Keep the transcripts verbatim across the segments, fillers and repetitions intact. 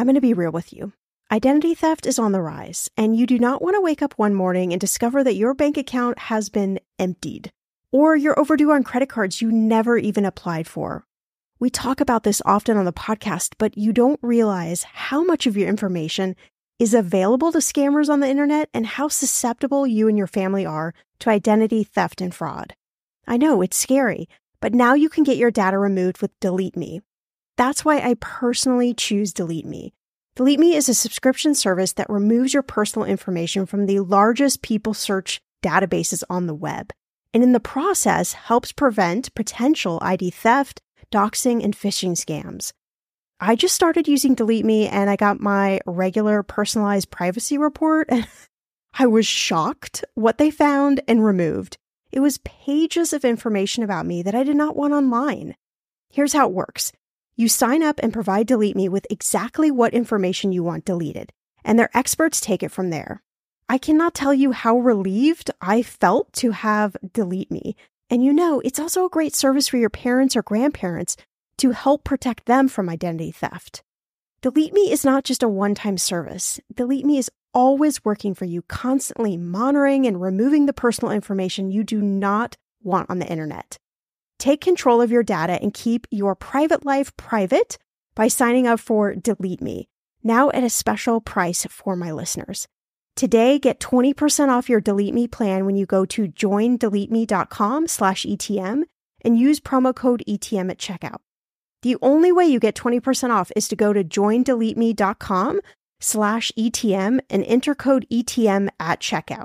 I'm going to be real with you. Identity theft is on the rise, and you do not want to wake up one morning and discover that your bank account has been emptied, or you're overdue on credit cards you never even applied for. We talk about this often on the podcast, but you don't realize how much of your information is available to scammers on the internet and how susceptible you and your family are to identity theft and fraud. I know, it's scary, but now you can get your data removed with Delete Me. That's why I personally choose Delete Me. Delete Me is a subscription service that removes your personal information from the largest people search databases on the web, and in the process helps prevent potential I D theft, doxing, and phishing scams. I just started using Delete Me and I got my regular personalized privacy report and I was shocked what they found and removed. It was pages of information about me that I did not want online. Here's how it works. You sign up and provide Delete Me with exactly what information you want deleted, and their experts take it from there. I cannot tell you how relieved I felt to have Delete Me. And you know, it's also a great service for your parents or grandparents to help protect them from identity theft. Delete Me is not just a one-time service. Delete Me is always working for you, constantly monitoring and removing the personal information you do not want on the internet. Take control of your data and keep your private life private by signing up for Delete Me, now at a special price for my listeners. Today, get twenty percent off your Delete Me plan when you go to joindeleteme.com slash ETM and use promo code E T M at checkout. The only way you get twenty percent off is to go to joindeleteme.com slash ETM and enter code E T M at checkout.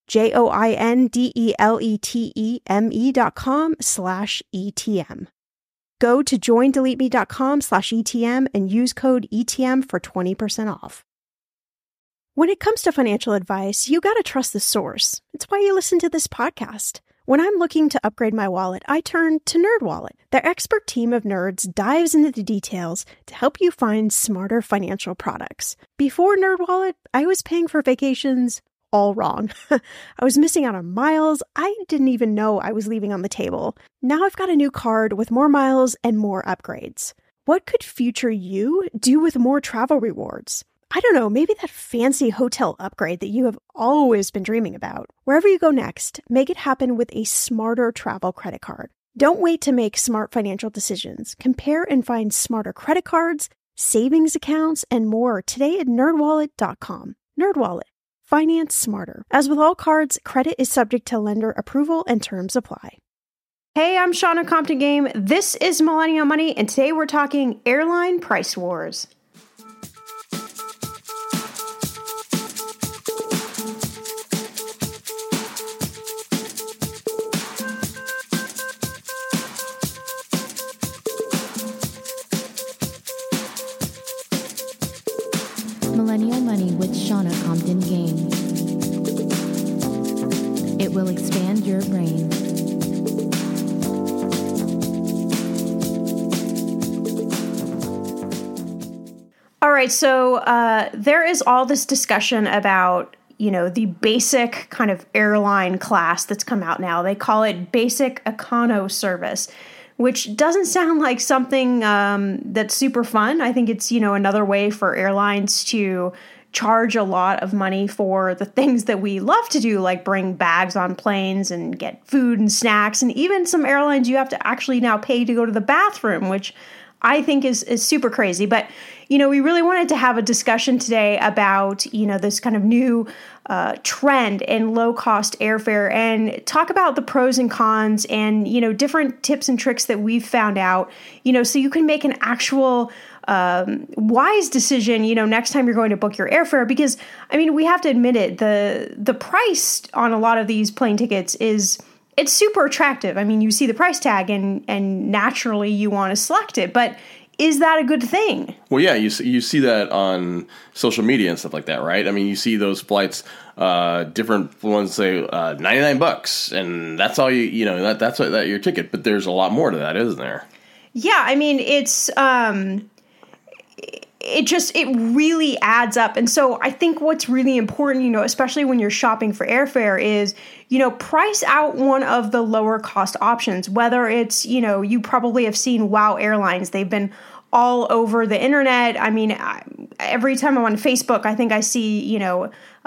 J-O-I-N-D-E-L-E-T-E-M-E dot com slash E-T-M. Go to joindeleteme.com slash E-T-M and use code E T M for twenty percent off. When it comes to financial advice, you gotta trust the source. It's why you listen to this podcast. When I'm looking to upgrade my wallet, I turn to NerdWallet. Their expert team of nerds dives into the details to help you find smarter financial products. Before NerdWallet, I was paying for vacations all wrong. I was missing out on miles I didn't even know I was leaving on the table. Now I've got a new card with more miles and more upgrades. What could future you do with more travel rewards? I don't know, maybe that fancy hotel upgrade that you have always been dreaming about. Wherever you go next, make it happen with a smarter travel credit card. Don't wait to make smart financial decisions. Compare and find smarter credit cards, savings accounts, and more today at nerd wallet dot com. NerdWallet. Finance smarter. As with all cards, credit is subject to lender approval and terms apply. Hey, I'm Shauna Compton Game. This is Millennial Money, and today we're talking airline price wars. Millennial Money with Shauna Compton Game. It will expand your brain. All right, so uh, there is all this discussion about, you know, the basic kind of airline class that's come out now. They call it Basic Econo Service, which doesn't sound like something um, that's super fun. I think it's, you know, another way for airlines to charge a lot of money for the things that we love to do, like bring bags on planes and get food and snacks. And even some airlines, you have to actually now pay to go to the bathroom, which I think is, is super crazy. But, you know, we really wanted to have a discussion today about, you know, this kind of new uh, trend in low-cost airfare and talk about the pros and cons and, you know, different tips and tricks that we've found out, you know, so you can make an actual um, wise decision, you know, next time you're going to book your airfare. Because, I mean, we have to admit it, the the price on a lot of these plane tickets is... it's super attractive. I mean, you see the price tag and, and naturally you want to select it, but is that a good thing? Well, yeah, you see, you see that on social media and stuff like that, right? I mean, you see those flights, uh, different ones say uh, ninety-nine bucks, and that's all you, you know, that that's what, that your ticket, but there's a lot more to that, isn't there? Yeah, I mean, it's, um, it just, it really adds up. And so I think what's really important, you know, especially when you're shopping for airfare is, you know, price out one of the lower cost options, whether it's, you know, you probably have seen WOW Airlines. They've been all over the internet. I mean, every time I'm on Facebook, I think I see, you know,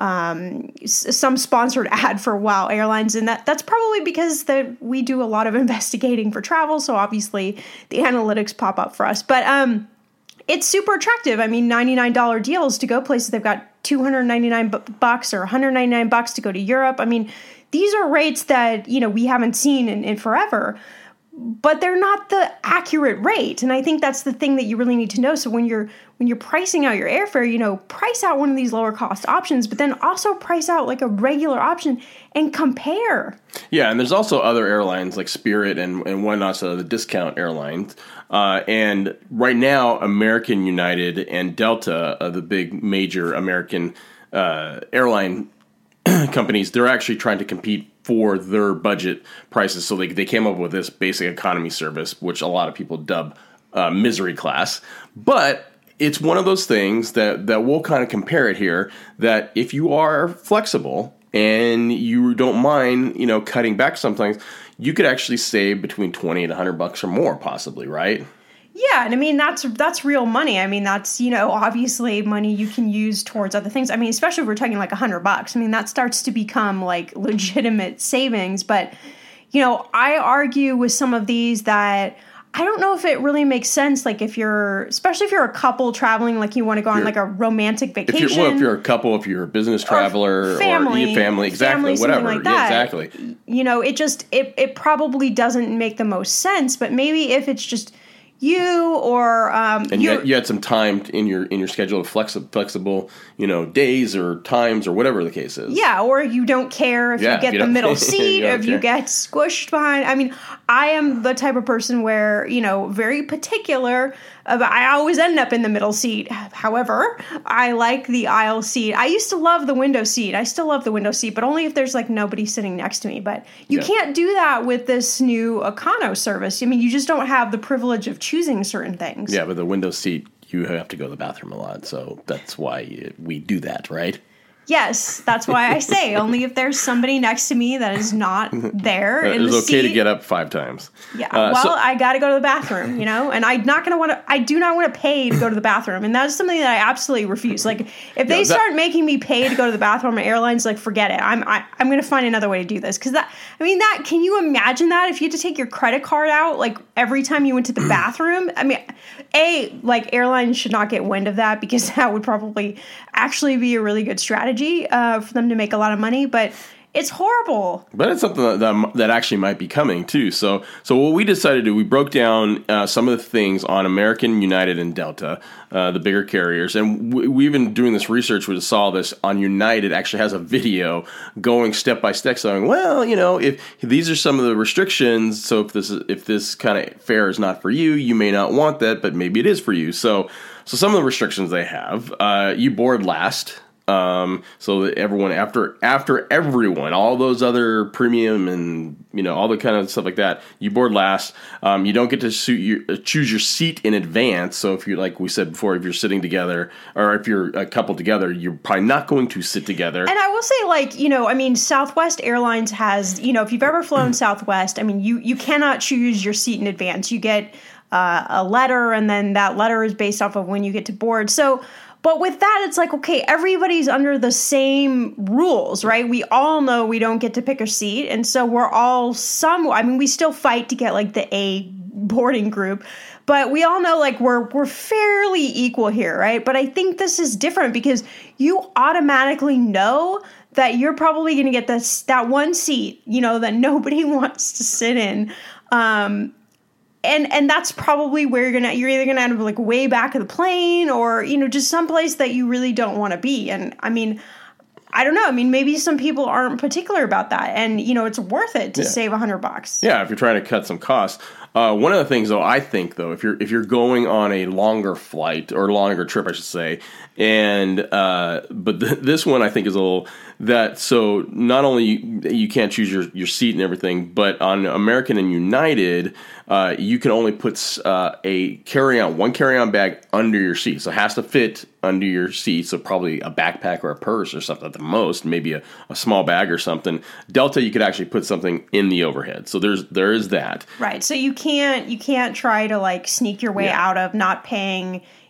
um, s- some sponsored ad for WOW Airlines. And that that's probably because that we do a lot of investigating for travel. So obviously the analytics pop up for us. But um, it's super attractive. I mean, ninety-nine dollars deals to go places. They've got two hundred ninety-nine bucks or one hundred ninety-nine bucks to go to Europe. I mean, these are rates that, you know, we haven't seen in, in forever. But they're not the accurate rate. And I think that's the thing that you really need to know. So when you're when you're pricing out your airfare, you know, price out one of these lower cost options, but then also price out like a regular option and compare. Yeah, and there's also other airlines like Spirit and, and whatnot, so the discount airlines. Uh, and right now, American, United, and Delta, uh, the big major American uh, airline companies, they're actually trying to compete for their budget prices. So they, they came up with this basic economy service, which a lot of people dub uh, misery class. But it's one of those things that, that we'll kind of compare it here, that if you are flexible and you don't mind, you know, cutting back sometimes, you could actually save between twenty and one hundred bucks or more possibly, right? Yeah, and I mean, that's that's real money. I mean, that's, you know, obviously money you can use towards other things. I mean, especially if we're talking like a hundred bucks. I mean, that starts to become like legitimate savings. But, you know, I argue with some of these that I don't know if it really makes sense. Like if you're, especially if you're a couple traveling, like you want to go on like a romantic vacation. If you're, well, if you're a couple, if you're a business traveler or family, or your family, exactly, family, whatever. Like that, yeah, exactly. You know, it just, it, it probably doesn't make the most sense. But maybe if it's just you or um and you had, you had some time in your in your schedule of flexi- flexible, you know, days or times or whatever the case is. Yeah, or you don't care if yeah, you get you the middle seat, you if care. you get squished behind. I mean, I am the type of person where, you know, very particular about, I always end up in the middle seat. However, I like the aisle seat. I used to love the window seat. I still love the window seat, but only if there's like nobody sitting next to me. But you yeah. can't do that with this new Econo service. I mean, you just don't have the privilege of choosing certain things. Yeah, but the window seat, you have to go to the bathroom a lot, so that's why we do that, right? Yes, that's why I say only if there's somebody next to me that is not there in the seat. It's okay to get up five times. Yeah, Uh, well, so- I got to go to the bathroom, you know, and I'm not going to want to, I do not want to pay to go to the bathroom. And that's something that I absolutely refuse. Like, if they that- start making me pay to go to the bathroom at airlines, like, forget it. I'm I, I'm going to find another way to do this. Because that, I mean, that, can you imagine that if you had to take your credit card out, like, every time you went to the bathroom? I mean, A, like, airlines should not get wind of that because that would probably actually be a really good strategy uh, for them to make a lot of money. But it's horrible. But it's something that, that that actually might be coming too. So so what we decided to do, we broke down uh, some of the things on American, United, and Delta, uh, the bigger carriers, and we, we've been doing this research. We saw this on United actually has a video going step by step, saying, well, you know, if these are some of the restrictions, so if this is, if this kind of fare is not for you, you may not want that, but maybe it is for you. So so some of the restrictions they have, uh, you board last. Um, so that everyone after after everyone, all those other premium and you know all the kind of stuff like that, you board last. Um, you don't get to suit your, uh, choose your seat in advance. So if you're like we said before, if you're sitting together or if you're a couple together, you're probably not going to sit together. And I will say, like you know, I mean, Southwest Airlines has you know, if you've ever flown Southwest, I mean, you you cannot choose your seat in advance. You get uh, a letter, and then that letter is based off of when you get to board. So. But with that, it's like, okay, everybody's under the same rules, right? We all know we don't get to pick a seat. And so we're all some, I mean, we still fight to get like the A boarding group, but we all know like we're, we're fairly equal here, right? But I think this is different because you automatically know that you're probably going to get this, that one seat, you know, that nobody wants to sit in. Um, And and that's probably where you're gonna you're either gonna end up like way back of the plane or you know just someplace that you really don't want to be. And I mean, I don't know. I mean, maybe some people aren't particular about that, and you know it's worth it to Yeah. save a hundred bucks. Yeah, if you're trying to cut some costs. Uh, one of the things, though, I think though, if you're if you're going on a longer flight or longer trip, I should say, and uh, but th- this one I think is a little that so not only you, you can't choose your, your seat and everything, but on American and United, uh, you can only put uh, a carry on one carry on bag under your seat, so it has to fit under your seat. So probably a backpack or a purse or something at the most, maybe a, a small bag or something. Delta, you could actually put something in the overhead. So there's there is that. Right. So you can't you can't try to like sneak your way Yeah. out of not paying,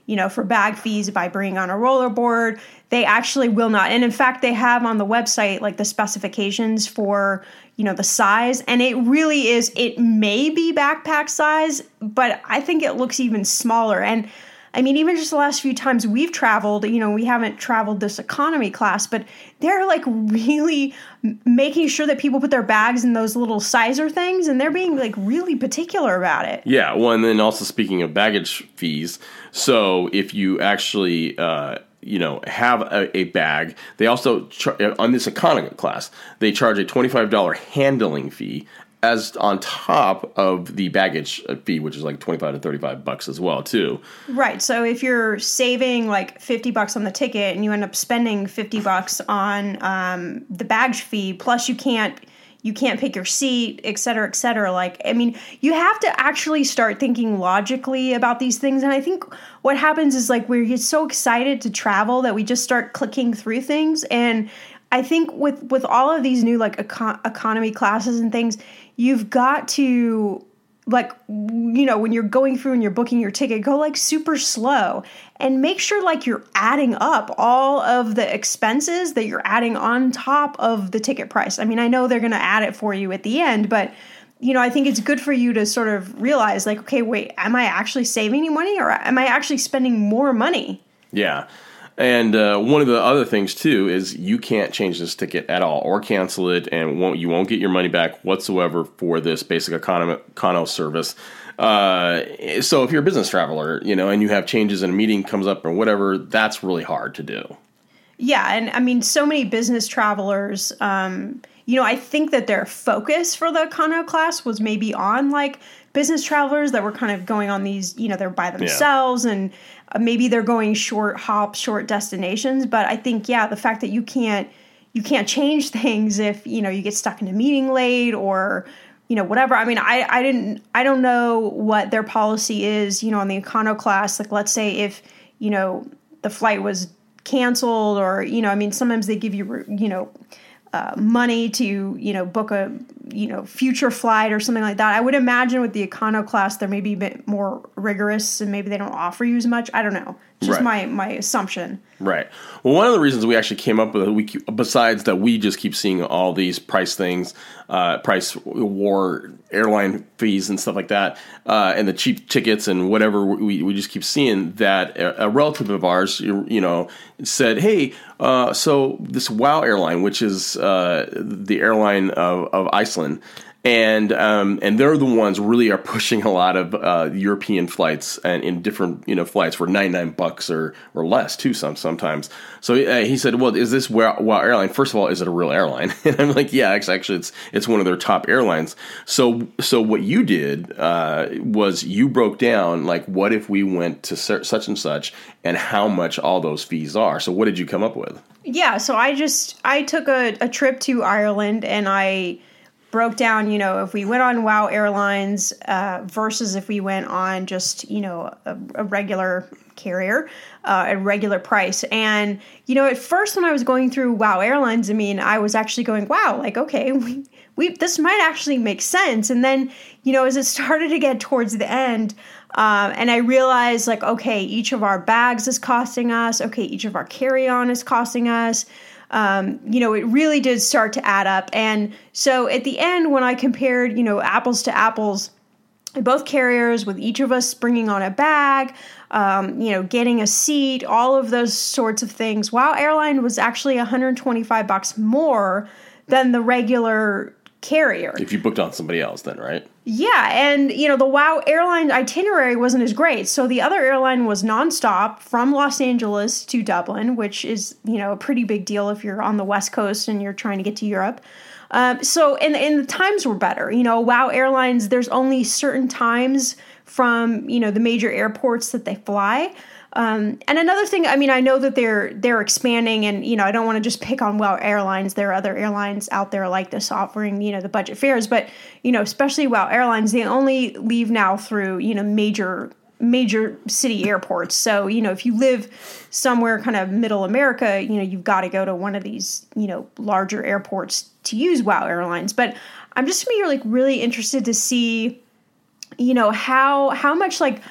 you know, for bag fees by bringing on a rollerboard. They actually will not. And in fact, they have on the website like the specifications for, you know, the size. And it really is, it may be backpack size, but I think it looks even smaller. And I mean, even just the last few times we've traveled, you know, we haven't traveled this economy class, but they're like really making sure that people put their bags in those little sizer things, and they're being like really particular about it. Yeah. Well, and then also speaking of baggage fees, so if you actually, uh, you know, have a, a bag, they also, char- on this economy class, they charge a twenty-five dollars handling fee as on top of the baggage fee, which is like twenty-five to thirty-five bucks as well, too. Right. So if you're saving like fifty bucks on the ticket and you end up spending fifty bucks on um, the baggage fee, plus you can't you can't pick your seat, et cetera, et cetera. Like, I mean, you have to actually start thinking logically about these things. And I think what happens is like we get so excited to travel that we just start clicking through things. And I think with, with all of these new like econ- economy classes and things, you've got to, like, you know, when you're going through and you're booking your ticket, go like super slow and make sure like you're adding up all of the expenses that you're adding on top of the ticket price. I mean, I know they're going to add it for you at the end, but, you know, I think it's good for you to sort of realize like, okay, wait, am I actually saving any money or am I actually spending more money? Yeah. And uh, one of the other things, too, is you can't change this ticket at all or cancel it, and won't, you won't get your money back whatsoever for this basic econo, econo service. Uh, so if you're a business traveler, you know, and you have changes and a meeting comes up or whatever, that's really hard to do. Yeah, and I mean, so many business travelers, um, you know, I think that their focus for the econo class was maybe on, like, business travelers that were kind of going on these, you know, they're by themselves yeah. and uh, maybe they're going short hops, short destinations. But I think, yeah, the fact that you can't, you can't change things if, you know, you get stuck in a meeting late or, you know, whatever. I mean, I, I didn't, I don't know what their policy is, you know, on the econo class. Like, let's say if, you know, the flight was canceled or, you know, I mean, sometimes they give you, you know, Uh, money to, you know, book a, you know, future flight or something like that. I would imagine with the econo class, they're maybe a bit more rigorous and maybe they don't offer you as much. I don't know. Just right. my, my assumption. Right. Well, one of the reasons we actually came up with it, we keep, besides that we just keep seeing all these price things, uh, price war, airline fees and stuff like that, uh, and the cheap tickets and whatever, we, we just keep seeing that a, a relative of ours, you, you know, said, hey, uh, so this WOW airline, which is uh, the airline of, of Iceland, And um, and they're the ones really are pushing a lot of uh, European flights and in different you know flights for ninety-nine bucks or or less too some sometimes. So uh, he said, "Well, is this WOW, WOW airline? First of all, is it a real airline?" And I'm like, "Yeah, actually, actually, it's it's one of their top airlines." So so what you did uh, was you broke down like what if we went to such and such and how much all those fees are. So what did you come up with? Yeah, so I just I took a, a trip to Ireland and I broke down, you know, if we went on WOW Airlines uh, versus if we went on just, you know, a, a regular carrier, uh, a regular price. And, you know, at first when I was going through WOW Airlines, I mean, I was actually going, wow, like, okay, we, we this might actually make sense. And then, you know, as it started to get towards the end, um, and I realized, like, okay, each of our bags is costing us. Okay, each of our carry-on is costing us. Um, you know, it really did start to add up. And so at the end, when I compared, you know, apples to apples, both carriers with each of us bringing on a bag, um, you know, getting a seat, all of those sorts of things, WOW Airline was actually one hundred twenty-five bucks more than the regular carrier. If you booked on somebody else then, right? Yeah, and, you know, the WOW airline itinerary wasn't as great. So the other airline was nonstop from Los Angeles to Dublin, which is, you know, a pretty big deal if you're on the West Coast and you're trying to get to Europe. Um, so, and, and the times were better. You know, WOW Airlines, there's only certain times from, you know, the major airports that they fly. Um, and another thing, I mean, I know that they're they're expanding, and you know, I don't want to just pick on WOW Airlines. There are other airlines out there like this offering, you know, the budget fares, but you know, especially WOW Airlines, they only leave now through you know major major city airports. So you know, if you live somewhere kind of middle America, you know, you've got to go to one of these you know larger airports to use WOW Airlines. But I'm just gonna be like really interested to see, you know, how how much like.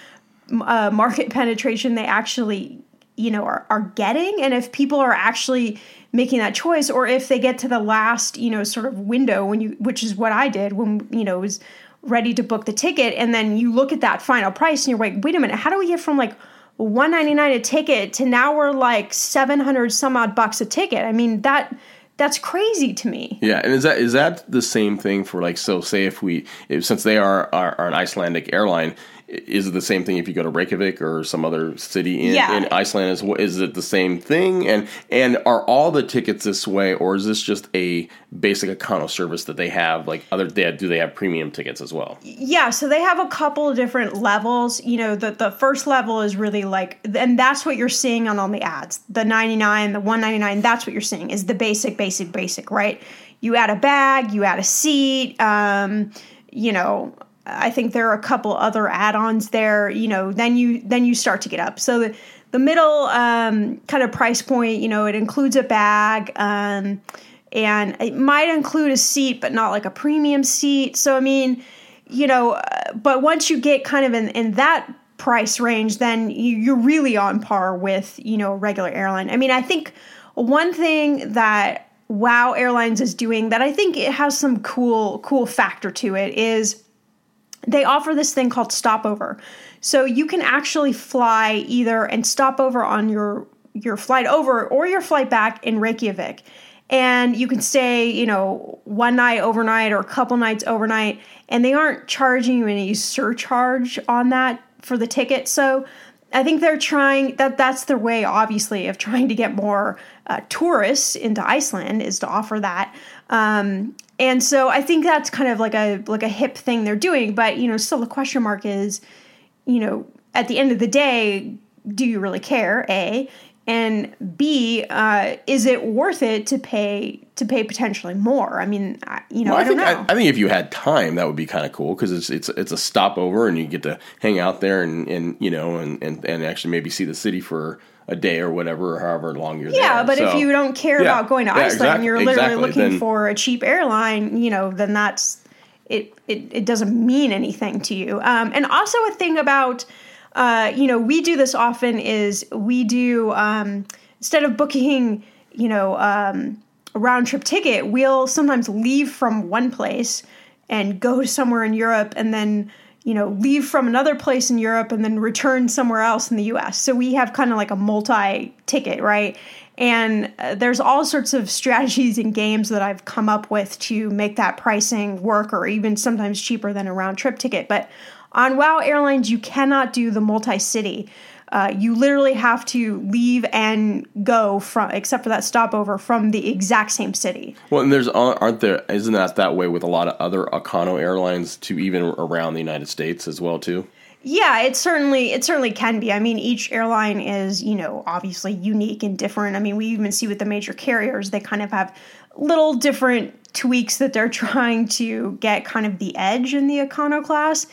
uh, market penetration they actually, you know, are, are getting, and if people are actually making that choice, or if they get to the last, you know, sort of window when you, which is what I did when, you know, was ready to book the ticket, and then you look at that final price and you're like, wait a minute, how do we get from like one ninety-nine a ticket to now we're like seven hundred some odd bucks a ticket? I mean, that that's crazy to me. Yeah, and is that is that the same thing for like, so say if we, if, since they are, are, are an Icelandic airline, is it the same thing if you go to Reykjavik or some other city in, yeah. in Iceland? Is, is it the same thing? And and are all the tickets this way, or is this just a basic Econo service that they have? Like other, they have, do they have premium tickets as well? Yeah, so they have a couple of different levels. You know, the the first level is really like, and that's what you're seeing on all the ads. The ninety-nine, the one ninety-nine, that's what you're seeing is the basic, basic, basic, right? You add a bag, you add a seat, um, you know. I think there are a couple other add-ons there, you know, then you then you start to get up. So the, the middle um, kind of price point, you know, it includes a bag um, and it might include a seat, but not like a premium seat. So, I mean, you know, uh, but once you get kind of in, in that price range, then you, you're really on par with, you know, a regular airline. I mean, I think one thing that WOW Airlines is doing that I think it has some cool, cool factor to it is they offer this thing called stopover. So you can actually fly either and stop over on your your flight over or your flight back in Reykjavik. And you can stay, you know, one night overnight or a couple nights overnight, and they aren't charging you any surcharge on that for the ticket. So I think they're trying, that that's their way, obviously, of trying to get more uh, tourists into Iceland is to offer that. Um, and so I think that's kind of like a like a hip thing they're doing. But, you know, still the question mark is, you know, at the end of the day, do you really care, A? And B, uh, is it worth it to pay to pay potentially more? I mean, I, you know, well, I, I don't think, know. I, I think if you had time, that would be kind of cool because it's it's it's a stopover and you get to hang out there and, and you know and, and, and actually maybe see the city for a day or whatever, or however long you're yeah, there. Yeah, but so, if you don't care yeah, about going to yeah, Iceland, exactly, you're literally exactly. looking then, for a cheap airline, you know, then that's it. It, it doesn't mean anything to you. Um, and also a thing about, uh, you know, we do this often is we do. Um, Instead of booking, you know, um, a round trip ticket, we'll sometimes leave from one place and go to somewhere in Europe and then, you know, leave from another place in Europe and then return somewhere else in the U S. So we have kind of like a multi-ticket, right? And uh, there's all sorts of strategies and games that I've come up with to make that pricing work or even sometimes cheaper than a round trip ticket. But on WOW Airlines, you cannot do the multi-city. Uh, you literally have to leave and go from, except for that stopover, from the exact same city. Well, and there's aren't there? Isn't that that way with a lot of other Econo airlines to even around the United States as well too? Yeah, it certainly it certainly can be. I mean, each airline is, you know, obviously unique and different. I mean, we even see with the major carriers, they kind of have little different tweaks that they're trying to get kind of the edge in the Econo class.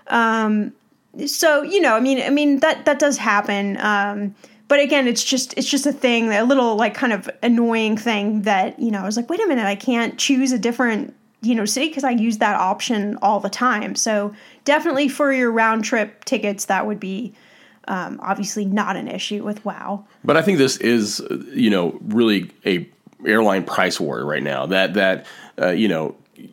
Um, So, you know, I mean, I mean, that, that does happen. Um, but again, it's just, it's just a thing, a little like kind of annoying thing that, you know, I was like, wait a minute, I can't choose a different, you know, city because I use that option all the time. So definitely for your round trip tickets, that would be um, obviously not an issue with WOW. But I think this is, you know, really a airline price war right now that, that, uh, you know,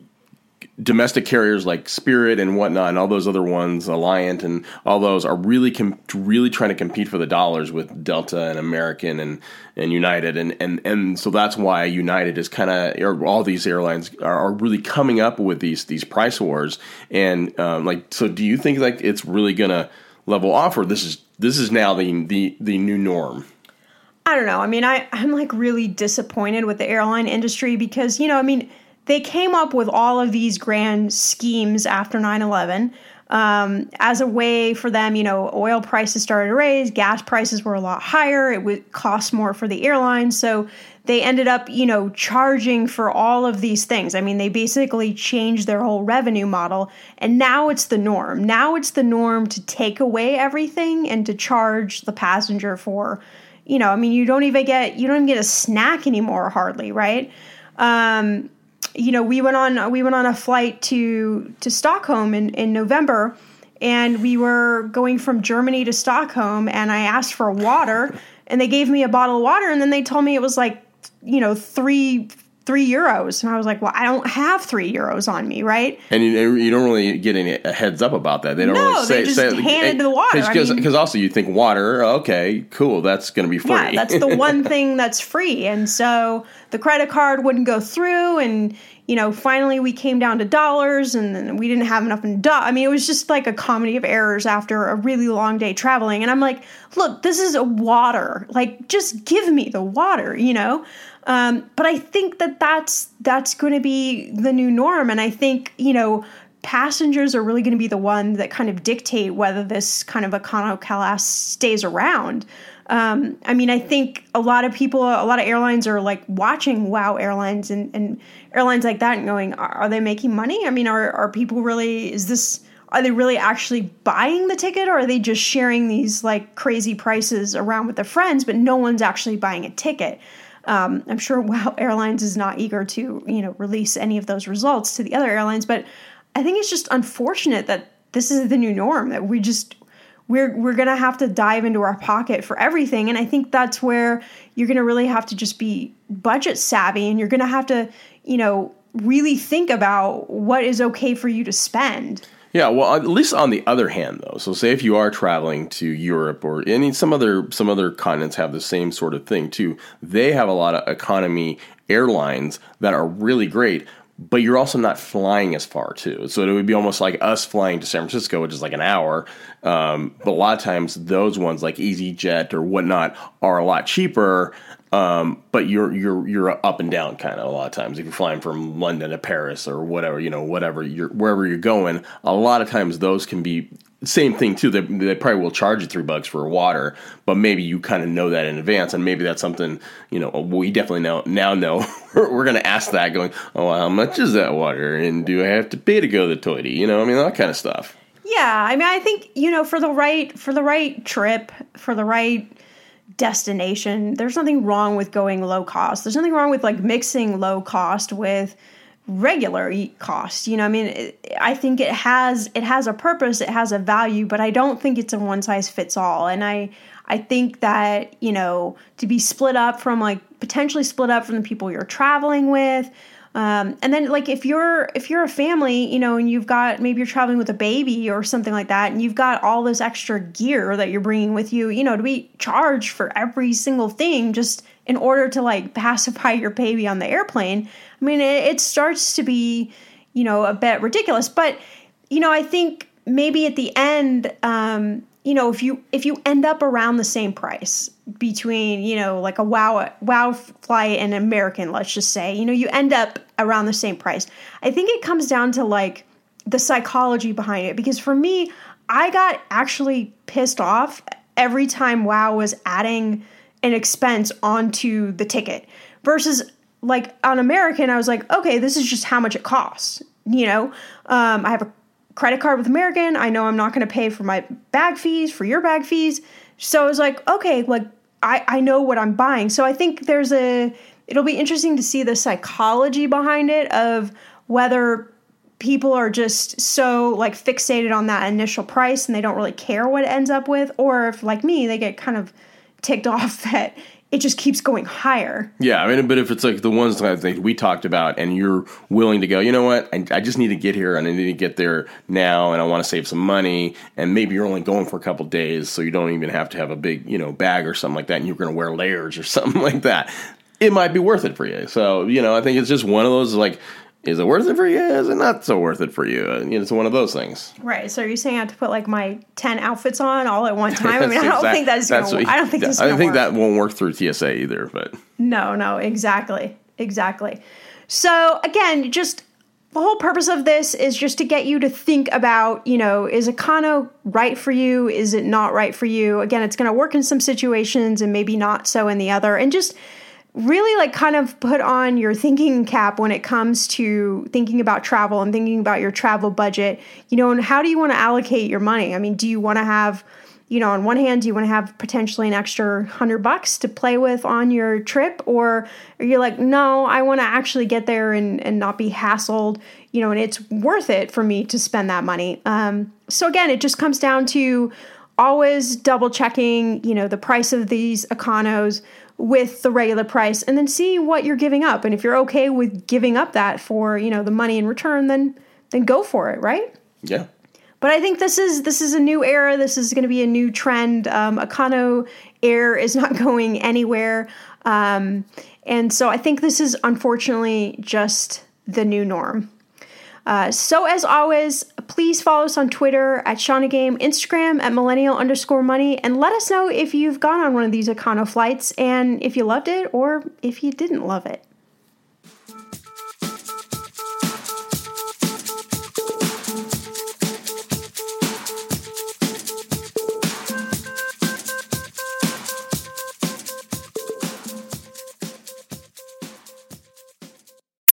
domestic carriers like Spirit and whatnot, and all those other ones, Alliant, and all those are really, com- really trying to compete for the dollars with Delta and American and, and United, and, and, and so that's why United is kind of, or all these airlines are, are really coming up with these these price wars. And um, like, so do you think like it's really gonna level off, or this is this is now the the, the new norm? I don't know. I mean, I I'm like really disappointed with the airline industry because, you know, I mean, they came up with all of these grand schemes after nine eleven um, as a way for them, you know, oil prices started to raise, gas prices were a lot higher, it would cost more for the airlines. So they ended up, you know, charging for all of these things. I mean, they basically changed their whole revenue model, and now it's the norm. Now it's the norm to take away everything and to charge the passenger for, you know, I mean, you don't even get, you don't even get a snack anymore, hardly, right? Um, You know, we went on we went on a flight to to Stockholm in, in November, and we were going from Germany to Stockholm, and I asked for water, and they gave me a bottle of water, and then they told me it was like, you know, three three euros. And I was like, well, I don't have three euros on me, right? And you, you don't really get any a heads up about that. They don't no, really say, they just say, handed the water. Because I mean, also you think water, okay, cool, that's going to be free. Yeah, that's the one thing that's free. And so the credit card wouldn't go through, and, you know, finally we came down to dollars, and then we didn't have enough in dollars. I mean, it was just like a comedy of errors after a really long day traveling. And I'm like, look, this is a water. Like, just give me the water, you know? Um, but I think that that's, that's going to be the new norm. And I think, you know, passengers are really going to be the one that kind of dictate whether this kind of econo class stays around. Um, I mean, I think a lot of people, a lot of airlines are like watching WOW Airlines and, and airlines like that and going, are, are they making money? I mean, are, are people really, is this, are they really actually buying the ticket, or are they just sharing these like crazy prices around with their friends, but no one's actually buying a ticket? Um, I'm sure WOW Airlines is not eager to, you know, release any of those results to the other airlines, but I think it's just unfortunate that this is the new norm, that we just, we're, we're going to have to dive into our pocket for everything. And I think that's where you're going to really have to just be budget savvy, and you're going to have to, you know, really think about what is okay for you to spend. Yeah, well, at least on the other hand, though, so say if you are traveling to Europe or any some other some other continents have the same sort of thing too. They have a lot of economy airlines that are really great, but you're also not flying as far too. So it would be almost like us flying to San Francisco, which is like an hour. Um, but a lot of times those ones like EasyJet or whatnot are a lot cheaper. Um, but you're you're you're up and down kind of a lot of times. If you're flying from London to Paris or whatever, you know, whatever you're wherever you're going, a lot of times those can be same thing too. They, they probably will charge you three bucks for water, but maybe you kind of know that in advance, and maybe that's something, you know, we definitely know now know we're going to ask that going, oh, how much is that water, and do I have to pay to go to the toilet? You know, I mean, that kind of stuff. Yeah, I mean, I think, you know, for the right for the right trip, for the right destination, there's nothing wrong with going low cost. There's nothing wrong with like mixing low cost with regular cost. You know, I mean, it, I think it has it has a purpose, it has a value, but I don't think it's a one size fits all. And I I think that, you know, to be split up from like potentially split up from the people you're traveling with. Um, and then like if you're if you're a family, you know, and you've got, maybe you're traveling with a baby or something like that, and you've got all this extra gear that you're bringing with you, you know, to be charged for every single thing just in order to like pacify your baby on the airplane. I mean, it, it starts to be, you know, a bit ridiculous. But, you know, I think maybe at the end, um, you know, if you if you end up around the same price between, you know, like a WOW WOW flight and American, let's just say, you know, you end up around the same price. I think it comes down to like the psychology behind it, because for me, I got actually pissed off every time WOW was adding an expense onto the ticket versus like on American, I was like, okay, this is just how much it costs. You know, um, I have a credit card with American. I know I'm not going to pay for my bag fees, for your bag fees. So I was like, okay, like I, I know what I'm buying. So I think there's a, it'll be interesting to see the psychology behind it of whether people are just so like fixated on that initial price and they don't really care what it ends up with, or if like me, they get kind of ticked off that it just keeps going higher. Yeah, I mean, but if it's like the ones that we talked about and you're willing to go, you know what, I, I just need to get here and I need to get there now and I want to save some money, and maybe you're only going for a couple days so you don't even have to have a big, you know, bag or something like that and you're going to wear layers or something like that, it might be worth it for you. So, you know, I think it's just one of those like, is it worth it for you? Is it not so worth it for you? You know, it's one of those things. Right. So you're saying I have to put like my ten outfits on all at one time? I mean, I don't think that's going to. I don't think this. I think that won't work through T S A either. But no, no, exactly, exactly. So again, just the whole purpose of this is just to get you to think about, you know, is econo right for you? Is it not right for you? Again, it's going to work in some situations and maybe not so in the other, and just really like kind of put on your thinking cap when it comes to thinking about travel and thinking about your travel budget, you know, and how do you want to allocate your money? I mean, do you want to have, you know, on one hand, you want to have potentially an extra hundred bucks to play with on your trip, or you're like, no, I want to actually get there and, and not be hassled, you know, and it's worth it for me to spend that money. Um, so again, it just comes down to always double checking, you know, the price of these Econos with the regular price, and then see what you're giving up. And if you're okay with giving up that for, you know, the money in return, then then go for it, right? Yeah. But I think this is this is a new era. This is going to be a new trend. Um, Econo Air is not going anywhere. Um, and so I think this is unfortunately just the new norm. Uh, so as always, please follow us on Twitter at Shauna Game, Instagram at millennial underscore money, and let us know if you've gone on one of these Econo flights and if you loved it or if you didn't love it.